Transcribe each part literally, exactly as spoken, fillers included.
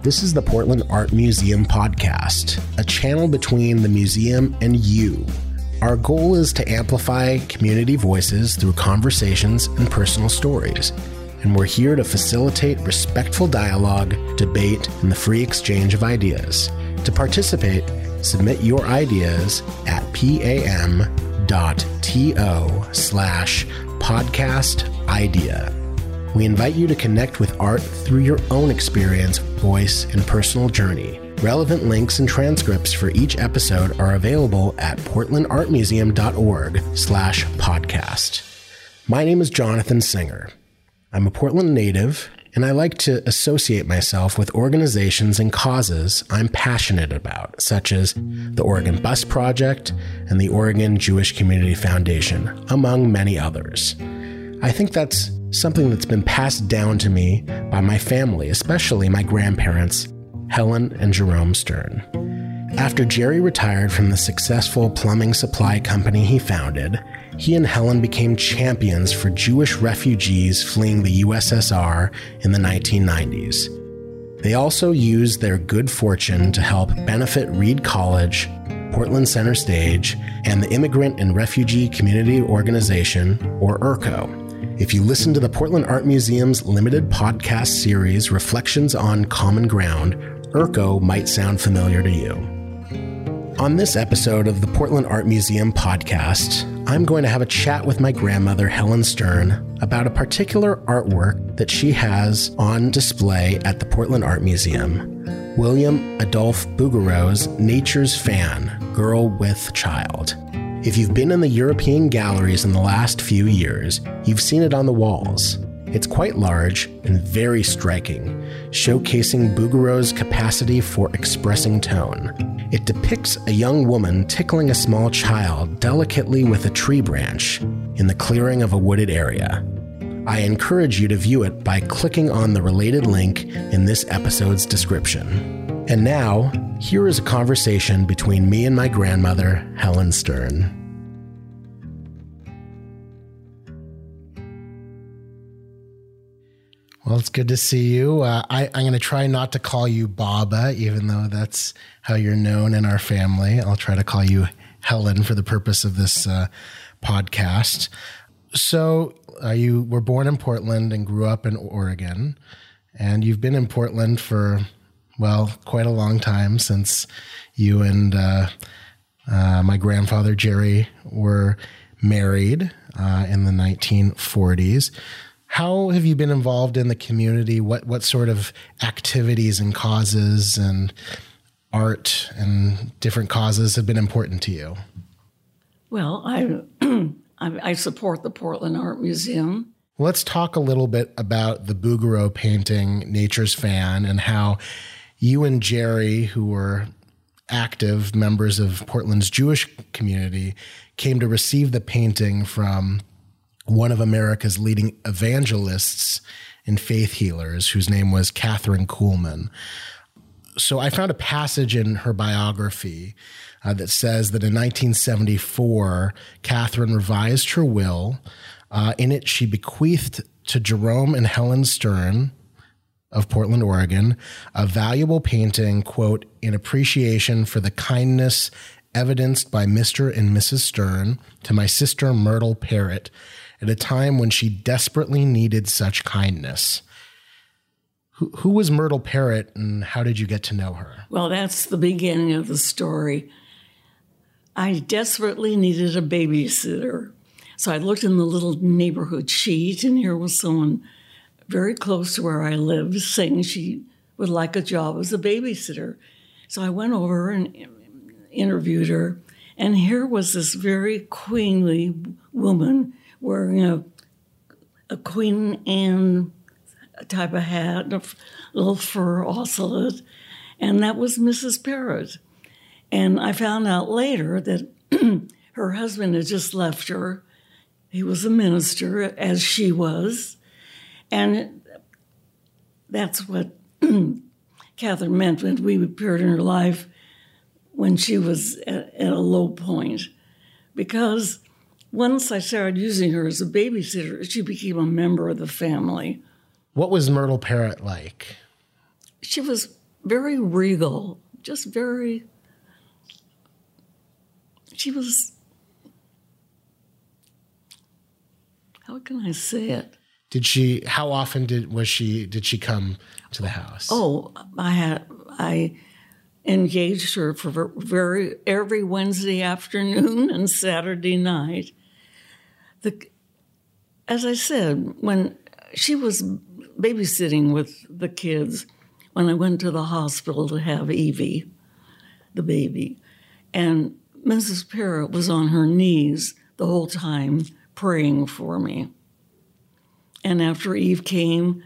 This is the Portland Art Museum podcast, a channel between the museum and you. Our goal is to amplify community voices through conversations and personal stories, and we're here to facilitate respectful dialogue, debate, and the free exchange of ideas. To participate, submit your ideas at pam.to slash podcast idea. We invite you to connect with art through your own experience, voice, and personal journey. Relevant links and transcripts for each episode are available at portlandartmuseum.org slash podcast. My name is Jonathan Singer. I'm a Portland native, and I like to associate myself with organizations and causes I'm passionate about, such as the Oregon Bus Project and the Oregon Jewish Community Foundation, among many others. I think that's something that's been passed down to me by my family, especially my grandparents, Helen and Jerome Stern. After Jerry retired from the successful plumbing supply company he founded, he and Helen became champions for Jewish refugees fleeing the U S S R in the nineteen nineties. They also used their good fortune to help benefit Reed College, Portland Center Stage, and the Immigrant and Refugee Community Organization, or I R C O. If you listen to the Portland Art Museum's limited podcast series, Reflections on Common Ground, I R C O might sound familiar to you. On this episode of the Portland Art Museum podcast, I'm going to have a chat with my grandmother, Helen Stern, about a particular artwork that she has on display at the Portland Art Museum, William Adolphe Bouguereau's Nature's Fan, Girl with Child. If you've been in the European galleries in the last few years, you've seen it on the walls. It's quite large and very striking, showcasing Bouguereau's capacity for expressing tone. It depicts a young woman tickling a small child delicately with a tree branch in the clearing of a wooded area. I encourage you to view it by clicking on the related link in this episode's description. And now, here is a conversation between me and my grandmother, Helen Stern. Well, it's good to see you. Uh, I, I'm going to try not to call you Baba, even though that's how you're known in our family. I'll try to call you Helen for the purpose of this uh, podcast. So uh, you were born in Portland and grew up in Oregon, and you've been in Portland for, well, quite a long time, since you and uh, uh, my grandfather, Jerry, were married uh, in the nineteen forties. How have you been involved in the community? What what sort of activities and causes and art and different causes have been important to you? Well, I I support the Portland Art Museum. Let's talk a little bit about the Bouguereau painting, Nature's Fan, and how you and Jerry, who were active members of Portland's Jewish community, came to receive the painting from one of America's leading evangelists and faith healers, whose name was Catherine Kuhlman. So I found a passage in her biography uh, that says that in nineteen seventy-four, Catherine revised her will. Uh, in it, she bequeathed to Jerome and Helen Stern of Portland, Oregon, a valuable painting, quote, in appreciation for the kindness evidenced by Mister and Missus Stern to my sister Myrtle Parrott at a time when she desperately needed such kindness. Who, who was Myrtle Parrott, and how did you get to know her? Well, that's the beginning of the story. I desperately needed a babysitter. So I looked in the little neighborhood sheet, and here was someone very close to where I lived saying she would like a job as a babysitter. So I went over and interviewed her, and here was this very queenly woman wearing a, a Queen Anne type of hat, a little fur osselet, and that was Missus Parrott. And I found out later that her husband had just left her. He was a minister, as she was, and that's what Catherine meant when we appeared in her life when she was at, at a low point, because once I started using her as a babysitter, she became a member of the family. What was Myrtle Parrott like? She was very regal, just very, she was, how can I say it? Did she, how often did, was she, did she come to the house? Oh, I had, I engaged her for very, every Wednesday afternoon and Saturday night. The, as I said, when she was babysitting with the kids, when I went to the hospital to have Evie, the baby, and Missus Parrott was on her knees the whole time praying for me. And after Eve came,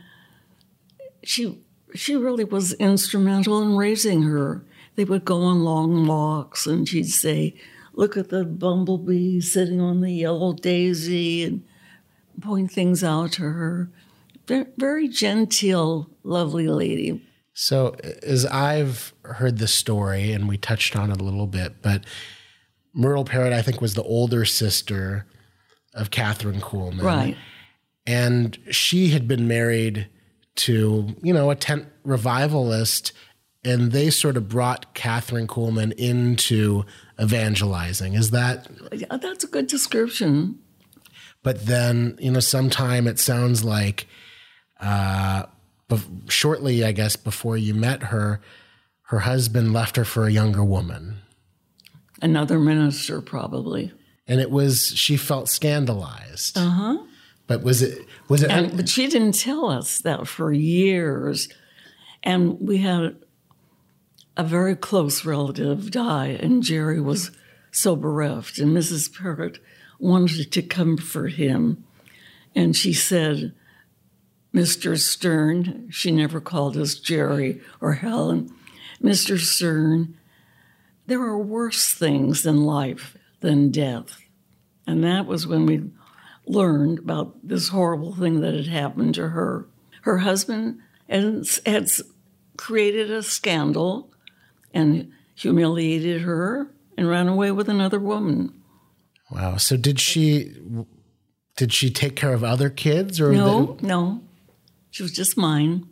she she really was instrumental in raising her. They would go on long walks, and she'd say, "Look at the bumblebee sitting on the yellow daisy," and point things out to her. Very, very genteel, lovely lady. So as I've heard the story, and we touched on it a little bit, but Myrtle Parrott, I think, was the older sister of Kathryn Kuhlman. Right. And she had been married to, you know, a tent revivalist, and they sort of brought Kathryn Kuhlman into evangelizing. Is that? Yeah, that's a good description. But then, you know, sometime it sounds like uh, bef- shortly, I guess, before you met her, her husband left her for a younger woman. Another minister, probably. And it was, she felt scandalized. Uh-huh. But was it, was it? And, but she didn't tell us that for years. And we had a very close relative die, and Jerry was so bereft. And Missus Parrott wanted to comfort him. And she said, "Mister Stern," she never called us Jerry or Helen, "Mister Stern, there are worse things in life than death." And that was when we learned about this horrible thing that had happened to her. Her husband had, had created a scandal and humiliated her and ran away with another woman. Wow. So did she did she take care of other kids? Or No, the- no. She was just mine.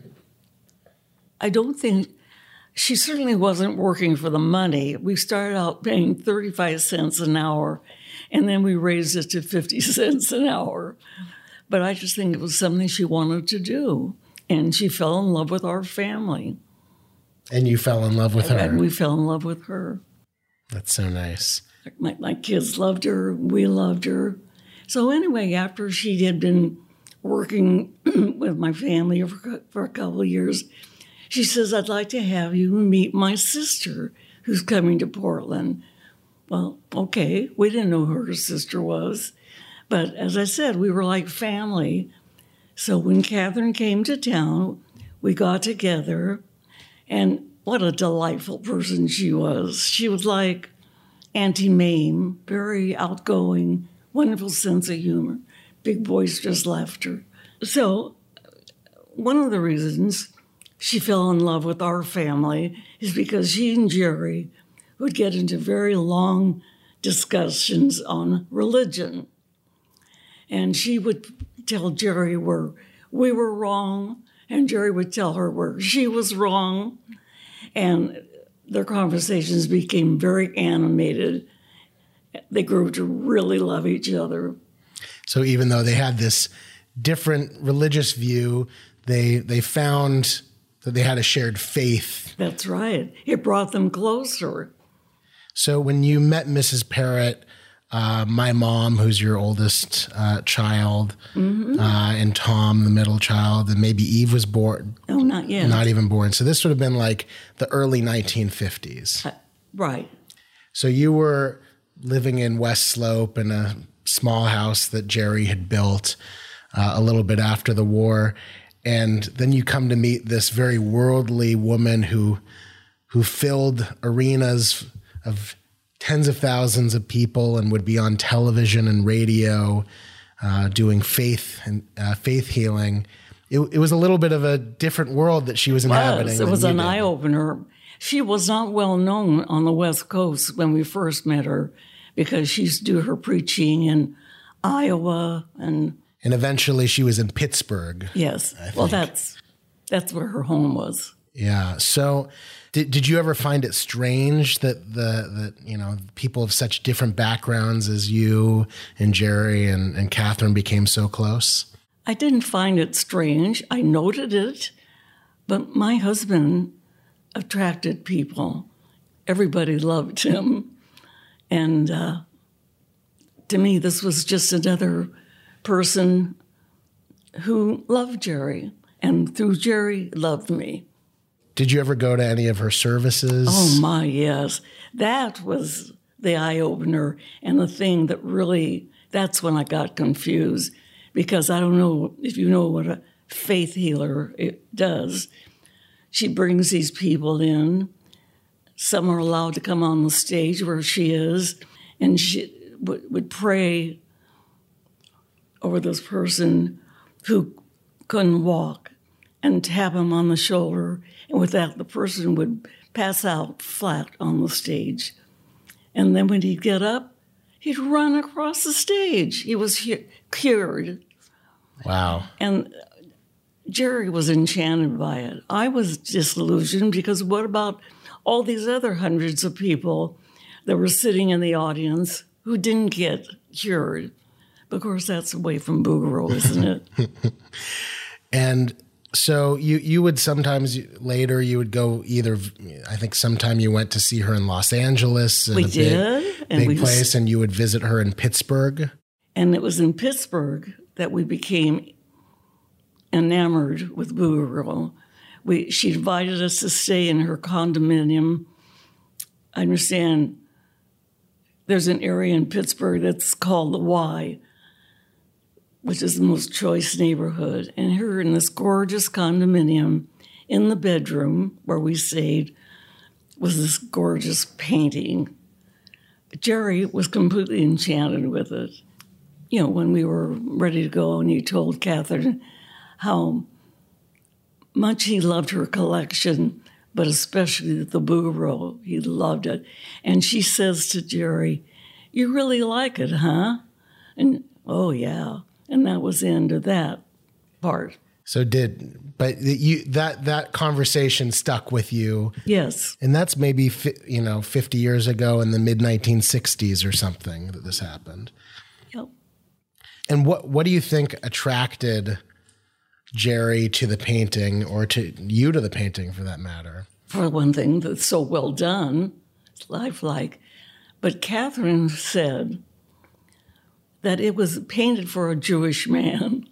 I don't think, she certainly wasn't working for the money. We started out paying thirty-five cents an hour, and then we raised it to fifty cents an hour. But I just think it was something she wanted to do. And she fell in love with our family. And you fell in love with her. And we fell in love with her. That's so nice. My, my kids loved her. We loved her. So anyway, after she had been working with my family for, for a couple of years, she says, "I'd like to have you meet my sister who's coming to Portland." Well, okay. We didn't know who her sister was. But as I said, we were like family. So when Kathryn came to town, we got together. And what a delightful person she was. She was like Auntie Mame, very outgoing, wonderful sense of humor, big boisterous laughter. So one of the reasons she fell in love with our family is because she and Jerry would get into very long discussions on religion. And she would tell Jerry where we were wrong, and Jerry would tell her where she was wrong. And their conversations became very animated. They grew to really love each other. So even though they had this different religious view, they they found that they had a shared faith. That's right. It brought them closer. So when you met Missus Parrott, uh, my mom, who's your oldest uh, child, mm-hmm. uh, and Tom, the middle child, and maybe Eve was born. No, not yet. Not even born. So this would have been like the early nineteen fifties. Uh, right. So you were living in West Slope in a small house that Jerry had built uh, a little bit after the war. And then you come to meet this very worldly woman who who filled arenas of tens of thousands of people and would be on television and radio uh, doing faith and uh, faith healing. It, it was a little bit of a different world that she was inhabiting. It was, it was an eye opener. She was not well known on the West Coast when we first met her because she used to do her preaching in Iowa and. And eventually she was in Pittsburgh. Yes. Well, that's that's where her home was. Yeah. So did, did you ever find it strange that the, that, you know, people of such different backgrounds as you and Jerry and, and Catherine became so close? I didn't find it strange. I noted it, but my husband attracted people. Everybody loved him. And uh, to me, this was just another person who loved Jerry, and through Jerry, loved me. Did you ever go to any of her services? Oh, my, yes. That was the eye-opener and the thing that really, that's when I got confused, because I don't know if you know what a faith healer it does. She brings these people in. Some are allowed to come on the stage where she is, and she w- would pray over this person who couldn't walk and tap him on the shoulder, and with that, the person would pass out flat on the stage. And then when he'd get up, he'd run across the stage. He was he- cured. Wow. And Jerry was enchanted by it. I was disillusioned because what about all these other hundreds of people that were sitting in the audience who didn't get cured? Of course, that's away from Bouguereau, isn't it? And so you you would sometimes later you would go either, I think sometime you went to see her in Los Angeles. In we a did. Big, and big we place, was, and you would visit her in Pittsburgh. And it was in Pittsburgh that we became enamored with Bouguereau. We, she invited us to stay in her condominium. I understand there's an area in Pittsburgh that's called the Y, which is the most choice neighborhood. And her in this gorgeous condominium, in the bedroom where we stayed, was this gorgeous painting. Jerry was completely enchanted with it. You know, when we were ready to go and he told Catherine how much he loved her collection, but especially the Bouguereau. He loved it. And she says to Jerry, "You really like it, huh?" And, "Oh, yeah." And that was the end of that part. So did, but you that that conversation stuck with you. Yes. And that's maybe, you know, fifty years ago in the mid nineteen sixties or something that this happened. Yep. And what what do you think attracted Jerry to the painting, or to you to the painting for that matter? For one thing, that's so well done, it's lifelike. But Catherine said that it was painted for a Jewish man.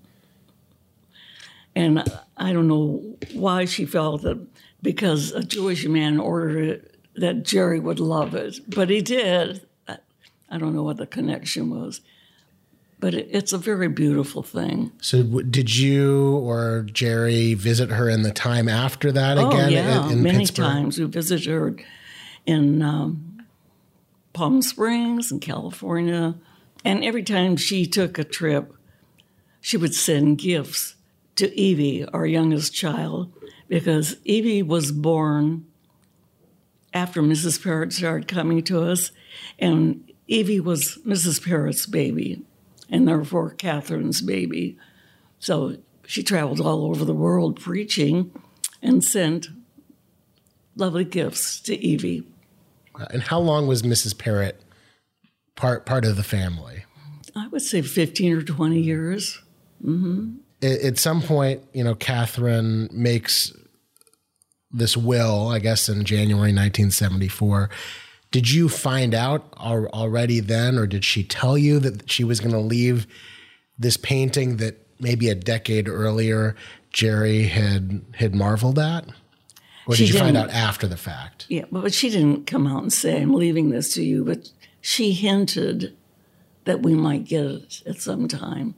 And I don't know why she felt that because a Jewish man ordered it, that Jerry would love it. But he did. I don't know what the connection was. But it, it's a very beautiful thing. So did you or Jerry visit her in the time after that oh, again? yeah, in, in many Pittsburgh? times. We visited her in um, Palm Springs in California. And every time she took a trip, she would send gifts to Evie, our youngest child, because Evie was born after Missus Parrott started coming to us, and Evie was Missus Parrott's baby, and therefore Catherine's baby. So she traveled all over the world preaching and sent lovely gifts to Evie. And how long was Missus Parrott part part of the family? I would say fifteen or twenty years. Mm-hmm. At some point, you know, Catherine makes this will, I guess, in January nineteen seventy-four. Did you find out already then, or did she tell you that she was going to leave this painting that maybe a decade earlier Jerry had had marveled at? Or did she you find out after the fact? Yeah, but she didn't come out and say, "I'm leaving this to you," but she hinted that we might get it at some time.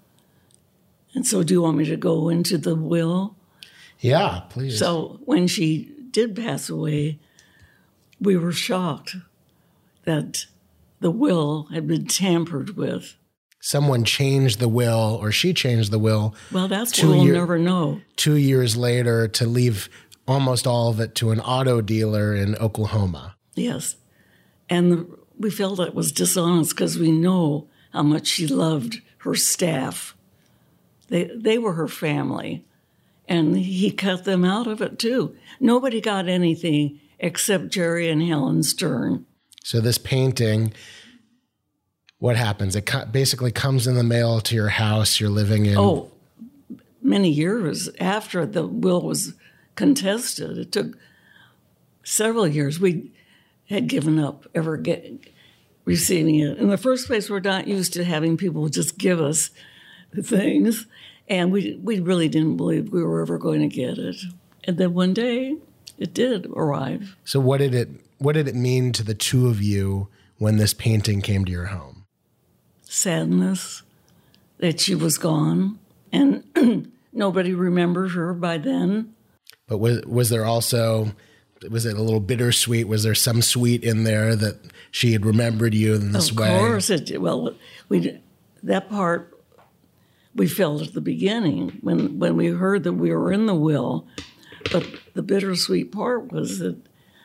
And so do you want me to go into the will? Yeah, please. So when she did pass away, we were shocked that the will had been tampered with. Someone changed the will, or she changed the will. Well, that's what we'll year, never know. Two years later to leave almost all of it to an auto dealer in Oklahoma. Yes. And the, we felt it was dishonest because we know how much she loved her staff. They they were her family. And he cut them out of it, too. Nobody got anything except Jerry and Helen Stern. So this painting, what happens? It basically comes in the mail to your house you're living in. Oh, many years after the will was contested. It took several years. We had given up ever get, receiving it. In the first place, we're not used to having people just give us things. And we we really didn't believe we were ever going to get it. And then one day, it did arrive. So what did it what did it mean to the two of you when this painting came to your home? Sadness that she was gone, and nobody remembered her by then. But was was there also, was it a little bittersweet? Was there some sweet in there that she had remembered you in this way? Of course. It, well, we that part... we felt at the beginning when, when we heard that we were in the will. But the bittersweet part was that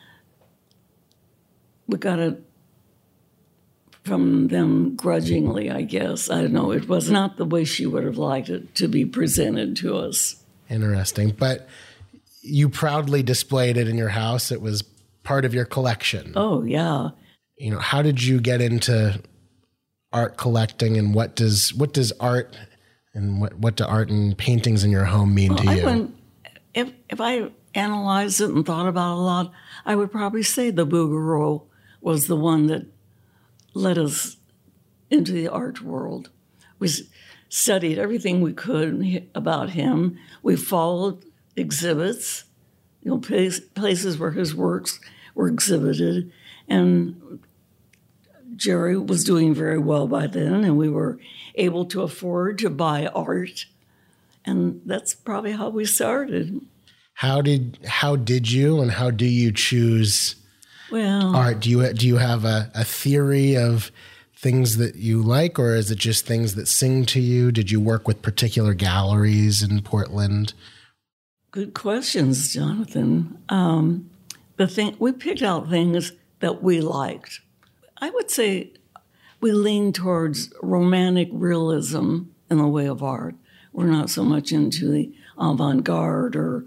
we got it from them grudgingly, I guess. I don't know. It was not the way she would have liked it to be presented to us. Interesting. But you proudly displayed it in your house. It was part of your collection. Oh, yeah. You know, how did you get into art collecting, and what does what does art... And what, what do art and paintings in your home mean well, to you? I went, if, if I analyzed it and thought about it a lot, I would probably say the Bouguereau was the one that led us into the art world. We studied everything we could about him. We followed exhibits, you know, place, places where his works were exhibited. And Jerry was doing very well by then, and we were able to afford to buy art. And that's probably how we started. How did how did you and how do you choose well, art? Do you do you have a, a theory of things that you like, or is it just things that sing to you? Did you work with particular galleries in Portland? Good questions, Jonathan. Um, the thing we picked out things that we liked. I would say we lean towards romantic realism in the way of art. We're not so much into the avant-garde or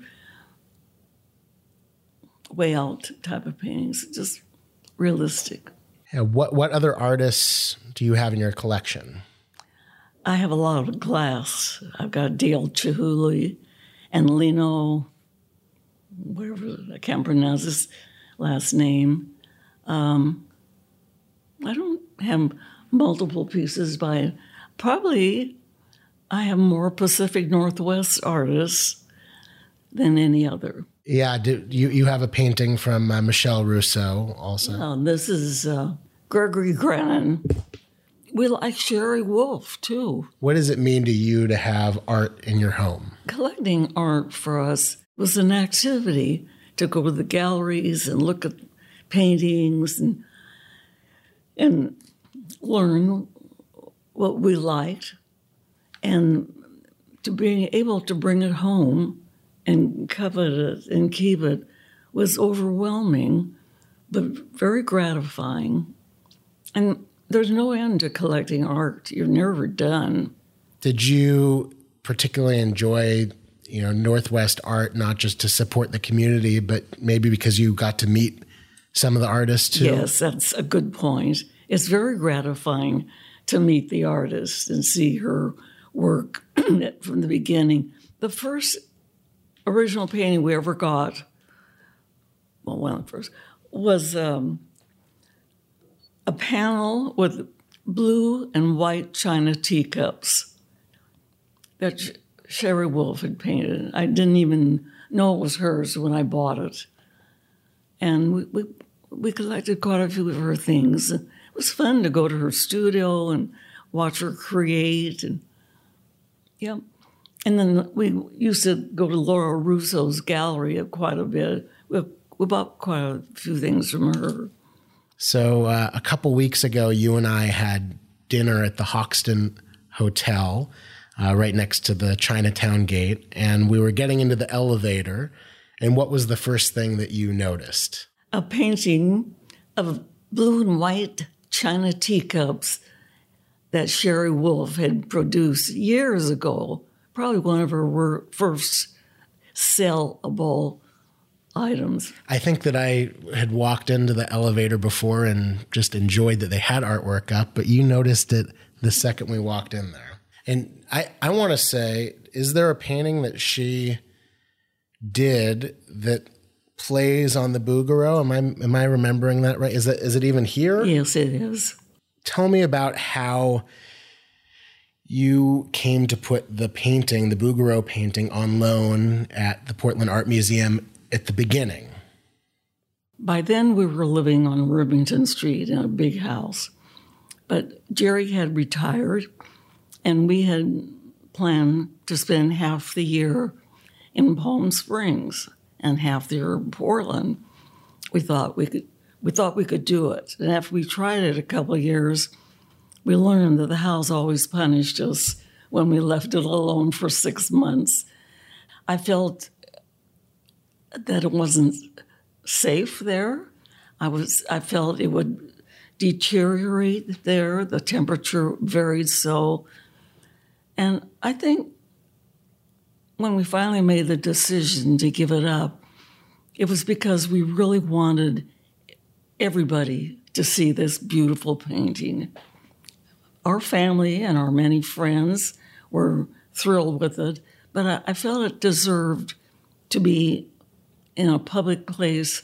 way out type of paintings, just realistic. Yeah, what, what other artists do you have in your collection? I have a lot of glass. I've got Dale Chihuly and Lino, whatever, I can't pronounce his last name. Um, I don't have multiple pieces by, probably I have more Pacific Northwest artists than any other. Yeah, do, you, you have a painting from uh, Michel Rousseau also. Yeah, this is uh, Gregory Grannon. We like Sherry Wolf, too. What does it mean to you to have art in your home? Collecting art for us was an activity to go to the galleries and look at paintings and and learn what we liked, and to being able to bring it home and covet it and keep it was overwhelming, but very gratifying. And there's no end to collecting art. You're never done. Did you particularly enjoy, you know, Northwest art, not just to support the community, but maybe because you got to meet some of the artists too? Yes, that's a good point. It's very gratifying to meet the artist and see her work from the beginning. The first original painting we ever got, well, one of the first, was um, a panel with blue and white china teacups that Sherry Wolf had painted. I didn't even know it was hers when I bought it. And we, we, we collected quite a few of her things. It was fun to go to her studio and watch her create. And yeah. And then we used to go to Laura Russo's gallery quite a bit. We, we bought quite a few things from her. So uh, a couple weeks ago, you and I had dinner at the Hoxton Hotel uh, right next to the Chinatown gate. And we were getting into the elevator. And what was the first thing that you noticed? A painting of blue and white china teacups that Sherry Wolf had produced years ago, probably one of her wor- first sellable items. I think that I had walked into the elevator before and just enjoyed that they had artwork up, but you noticed it the second we walked in there. And I, I want to say, is there a painting that she did that plays on the Bouguereau? Am I am I remembering that right? Is that is it even here? Yes, it is. Tell me about how you came to put the painting, the Bouguereau painting, on loan at the Portland Art Museum at the beginning. By then, we were living on Rivington Street in a big house. But Jerry had retired, and we had planned to spend half the year in Palm Springs and half the year in Portland. We thought we could we thought we could do it. And after we tried it a couple of years, we learned that the house always punished us when we left it alone for six months. I felt that it wasn't safe there. I was I felt it would deteriorate there. The temperature varied so. And I think when we finally made the decision to give it up, it was because we really wanted everybody to see this beautiful painting. Our family and our many friends were thrilled with it, but I, I felt it deserved to be in a public place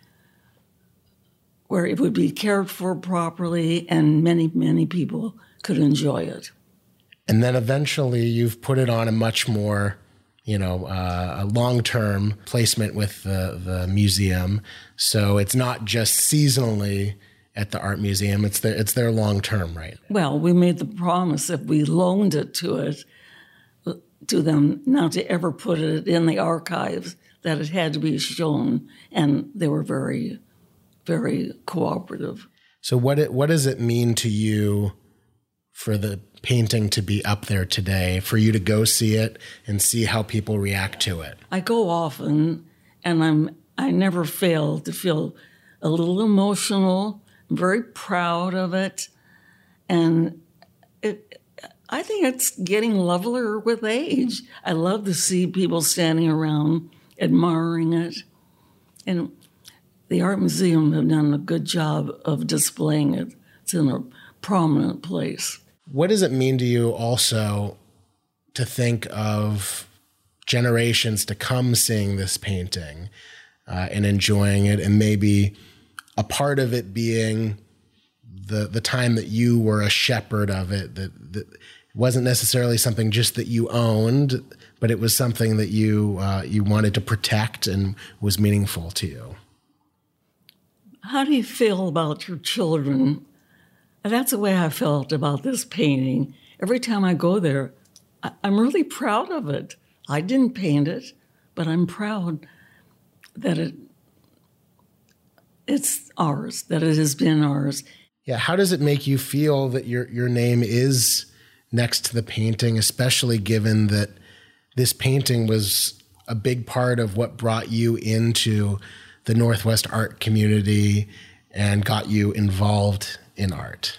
where it would be cared for properly and many, many people could enjoy it. And then eventually you've put it on a much more, you know, uh, a long-term placement with the, the museum. So it's not just seasonally at the art museum, it's their, it's their long-term, right? Well, we made the promise if we loaned it to it, to them, not to ever put it in the archives, that it had to be shown. And they were very, very cooperative. So what it, what does it mean to you for the painting to be up there today, for you to go see it and see how people react to it? I go often, and I'm I never fail to feel a little emotional. I'm very proud of it, and it. I think it's getting lovelier with age. I love to see people standing around admiring it, and the Art Museum have done a good job of displaying it. It's in a prominent place. What does it mean to you also to think of generations to come seeing this painting uh, and enjoying it, and maybe a part of it being the the time that you were a shepherd of it, that, that wasn't necessarily something just that you owned, but it was something that you uh, you wanted to protect and was meaningful to you? How do you feel about your children? That's the way I felt about this painting. Every time I go there, I, I'm really proud of it. I didn't paint it, but I'm proud that it it's ours, that it has been ours. Yeah, how does it make you feel that your your name is next to the painting, especially given that this painting was a big part of what brought you into the Northwest art community and got you involved in art?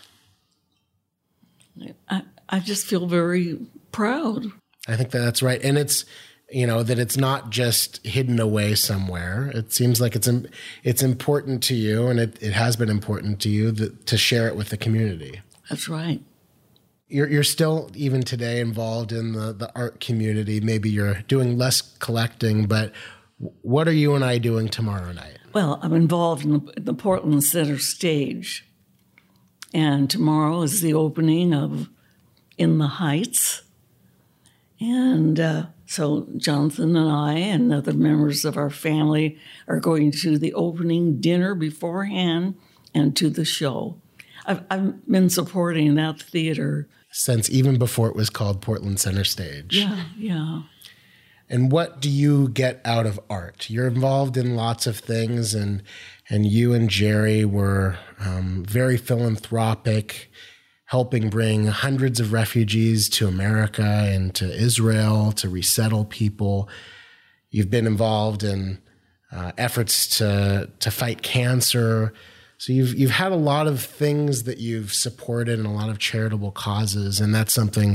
I, I just feel very proud. I think that that's right. And it's, you know, that it's not just hidden away somewhere. It seems like it's it's important to you, and it, it has been important to you that, to share it with the community. That's right. You're you're still, even today, involved in the, the art community. Maybe you're doing less collecting, but what are you and I doing tomorrow night? Well, I'm involved in the, the Portland Center Stage. And tomorrow is the opening of In the Heights. And uh, so Jonathan and I and other members of our family are going to the opening dinner beforehand and to the show. I've, I've been supporting that theater since even before it was called Portland Center Stage. Yeah, yeah. And what do you get out of art? You're involved in lots of things, and and you and Jerry were um, very philanthropic, helping bring hundreds of refugees to America and to Israel to resettle people. You've been involved in uh, efforts to to fight cancer. So you've you've had a lot of things that you've supported and a lot of charitable causes, and that's something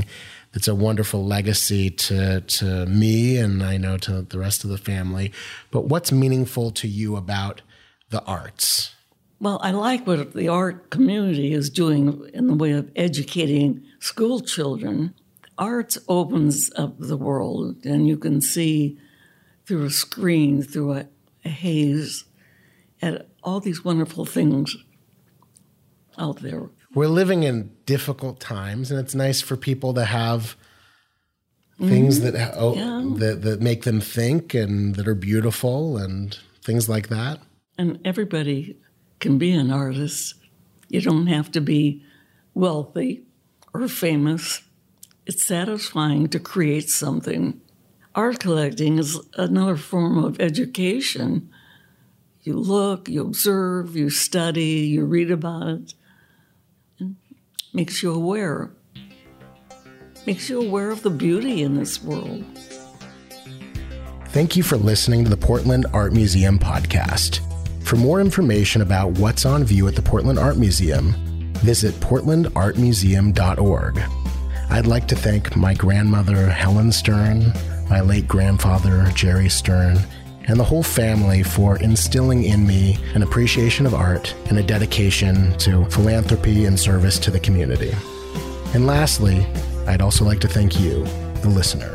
it's a wonderful legacy to to me, and I know to the rest of the family. But what's meaningful to you about the arts? Well, I like what the art community is doing in the way of educating school children. Arts opens up the world, and you can see through a screen, through a, a haze, at all these wonderful things out there. We're living in difficult times, and it's nice for people to have things mm-hmm. that, oh, yeah. that that make them think and that are beautiful and things like that. And everybody can be an artist. You don't have to be wealthy or famous. It's satisfying to create something. Art collecting is another form of education. You look, you observe, you study, you read about it. Makes you aware. Makes you aware of the beauty in this world. Thank you for listening to the Portland Art Museum podcast. For more information about what's on view at the Portland Art Museum, visit portland art museum dot org. I'd like to thank my grandmother, Helen Stern, my late grandfather, Jerry Stern, and the whole family for instilling in me an appreciation of art and a dedication to philanthropy and service to the community. And lastly, I'd also like to thank you, the listener.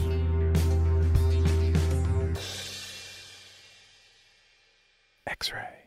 X-ray.